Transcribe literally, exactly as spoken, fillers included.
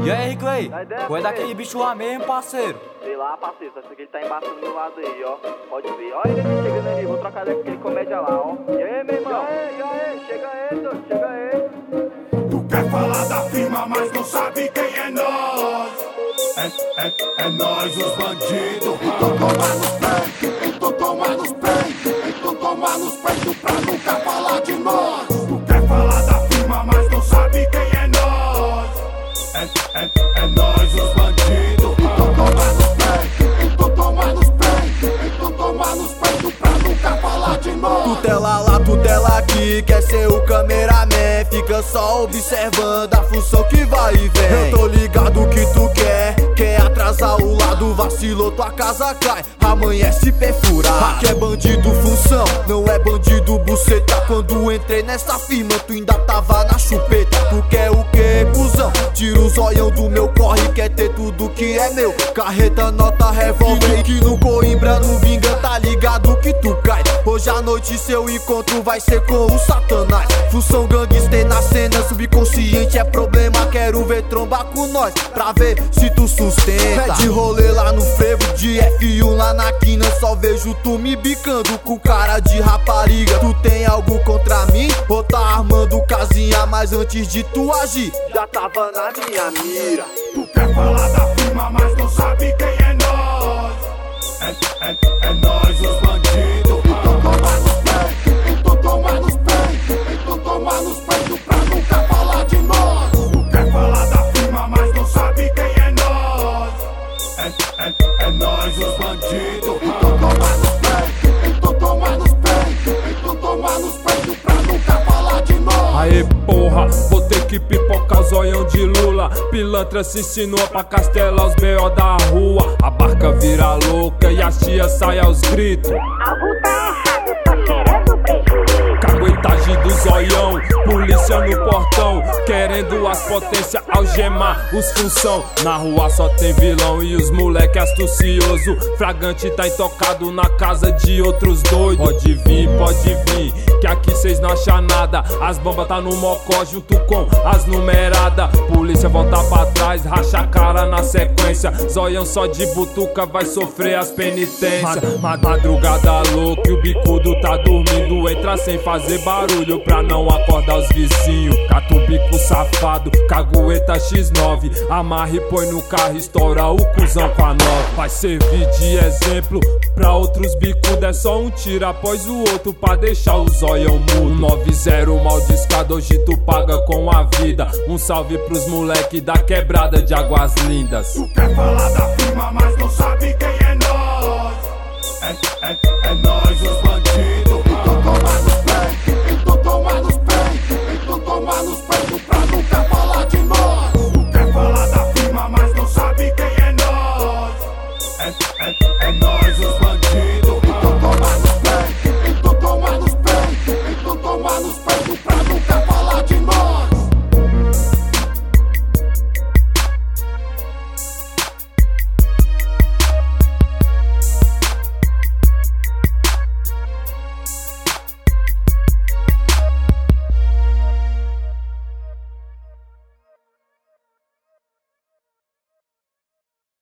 E aí, Clay? Qual é daquele bicho lá mesmo, parceiro? Sei lá, parceiro, só sei que ele tá embaixo do meu lado aí, ó. Pode ver. Olha ele ali chegando ali, vou trocar ideia com aquele comédia lá, ó. E aí, meu irmão? E aí, e aí? Chega aí, doido, chega aí. Tu quer falar da firma, mas não sabe quem é nós. É, é, é nós os bandidos. Então toma nos peitos, então toma nos peitos, então toma nos peitos pra nunca falar de nós. Tu quer falar da firma, mas não sabe quem é nós. É, é, é nós os bandidos. Então toma nos peitos, então toma nos peitos, então toma nos peitos pra nunca falar de nós. Tutela lá, tutela aqui, quer ser o cameraman, fica só observando a função que vai e vem. Eu tô ligado que tu quer, quer atrasar o lado, vacilou, tua casa cai, amanhece perfurado. Aqui é bandido função, não é bandido buceta. Quando entrei nessa firma, tu ainda tava na chupeta. Tu quer o que, cuzão? Tira o zoião do meu corre, quer ter tudo que é meu. Carreta, nota, revólver, que no Coimbra não vinga, tá ligado que tu cai. Hoje à noite seu encontro vai ser com o Satanás. Função gangster na cena, subconsciente é problema. Quero ver trombar com nós, pra ver se tu sustenta. É de rolê lá no frevo, de F um lá na quina. Só vejo tu me bicando com cara de rapariga. Tu tem algo contra mim? Ou tá armando casinha? Mas antes de tu agir, já tava na minha mira. Tu quer falar da firma, mas não sabe quem é nós. É, é, é nós os bandidos. Então toma nos peitos, então toma nos peitos, então toma nos peitos pra nunca falar de nós. Tu quer falar da firma, mas não sabe quem é nós. É, é, é nós os bandidos. Então toma nos peitos, então toma nos peitos, então toma nos peitos pra nunca falar de nós. Aê porra, vou ter que pipocar o zoião de Lula. Pilantra se insinua pra castelar os B O da rua. A barca vira louca e as tia sai aos gritos. Algo tá errado, tô cheirando prejuízo. Caguetagem do zoião, polícia no portão, querendo as potências algemar os função. Na rua só tem vilão e os moleque astucioso. Fragante tá intocado na casa de outros doidos. Pode vir, pode vir, que aqui cês não acham nada. As bombas tá no mocó junto com as numeradas. Polícia volta pra trás, racha a cara na sequência. Zoião só de butuca vai sofrer as penitências. Madrugada louca e o bicudo tá dormindo. Entra sem fazer barulho pra não acordar os vizinhos. Cata um bico safado, cagueta X nove. Amarra e põe no carro, estoura o cuzão com a nova. Vai servir de exemplo pra outros bicudos. É só um tiro após o outro pra deixar o zoião mudo. nove zero mal discado, hoje tu paga com a vida. Um salve pros moleque da quebrada de Águas Lindas. Tu quer falar da firma, mas não sabe quem é nós. É, é, é nós os